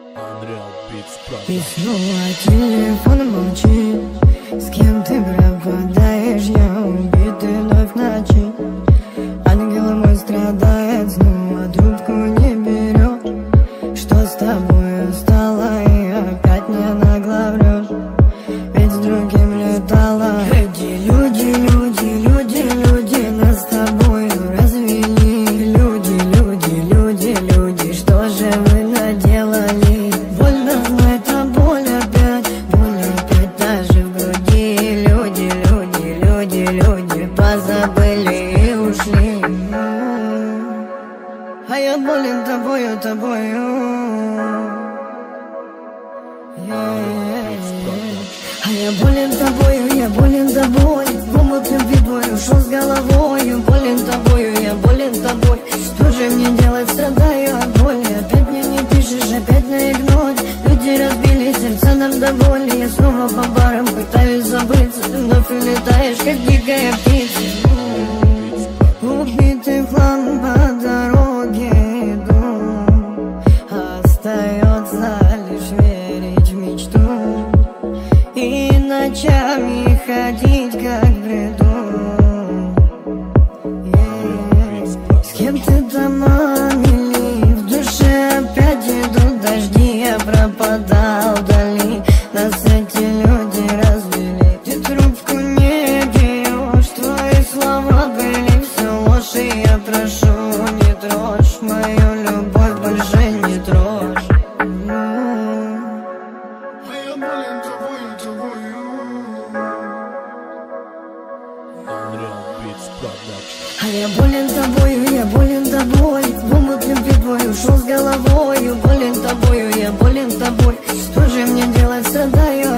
И снова телефон молчит. С кем ты пропадаешь? Я убитый вновь в ночи. Ангел мой страдает, снова трубку не берет. Что с тобой стало и опять мне нагло врешь? Ведь с другим летала. Эти люди нас с тобою развели. Люди, что же вы наделали? Больно знать, а боль опять даже в груди. Люди позабыли и ушли. А я болен тобою. А я болен тобой. В омут любви твой ушел с головою. Болен тобой. Что же мне делать, страдаю от боли. Опять мне не пишешь, опять на игноре. Люди разбили сердца нам до боли. Я снова по барам пытаюсь забыться. Ты вновь улетаешь, как дикая птица. Убитый в хлам по дороге иду. Остается лишь верить в мечту и ночами ходить как в бреду. С кем ты там, мили? В душе опять идут дожди. Я пропадал вдали, нас эти люди развели. Ты трубку не берешь, твои слова были все ложь. И я прошу, не трожь мою любовь, больше не трожь. А я болен тобой. В омут любви твой ушел с головою. Болен тобою. Что же мне делать, страдаю